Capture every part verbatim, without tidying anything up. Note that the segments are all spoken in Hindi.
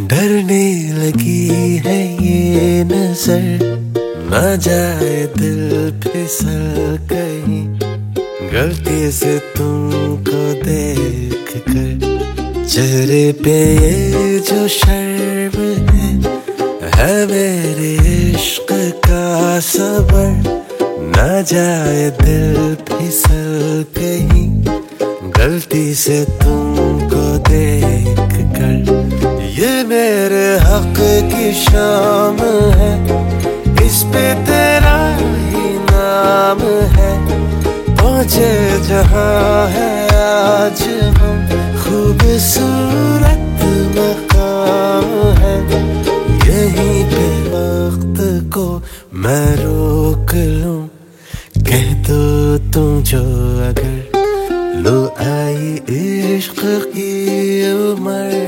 डरने लगी है ये नजर, ना जाए दिल फिसल कहीं, गलती से तुमको देख कर। चेहरे पे ये जो शर्म है, है मेरे इश्क का सबर, ना जाए दिल फिसल कहीं, गलती से तुमको देख कर। ये मेरे हक की शाम है, इस पे तेरा ही नाम है। पहुंचे जहां है आज हम, खूबसूरत मकाम है। यहीं पे वक्त को मैं रोक लूं, कह दो तुम जो अगर, लो आई इश्क की उम्र।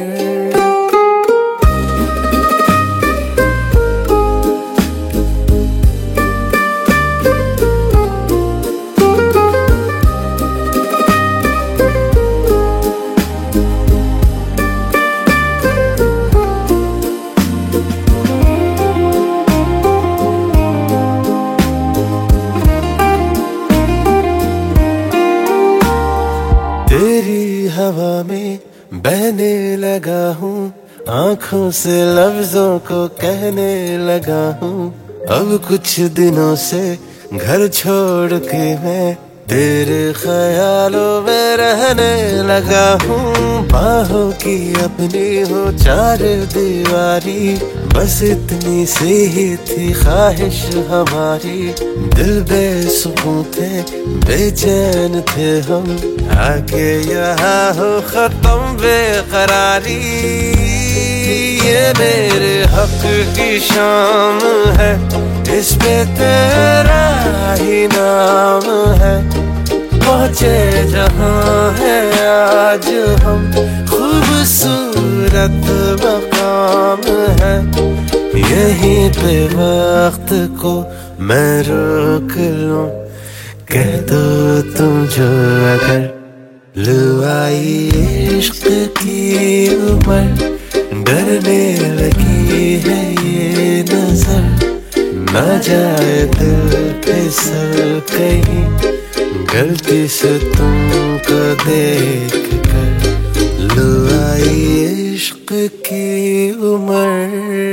तेरी हवा में बहने लगा हूँ, आंखों से लफ्जों को कहने लगा हूँ। अब कुछ दिनों से घर छोड़ के मैं तेरे ख्यालों में रहने लगा हूँ। बाहों की अपनी हो चार दीवारी, बस इतनी सी ही थी ख्वाहिश हमारी। दिल बेसुकून थे, बेचैन थे हम, आके यहाँ हो खत्म बेकरारी। ये मेरे हक की शाम है, इस पे तेरा ही नाम है। पहुंचे जहां है आज हम, खूबसूरत मकाम है। यहीं पे वक्त को मैं रोक लूं, कह दो तुम जो अगर, लो आई इश्क की उम्र। डरने लगी है ये नजर, ना जाए दिल फिसल कहीं, गलती से तुमको देख कर। लो आई इश्क की उम्र।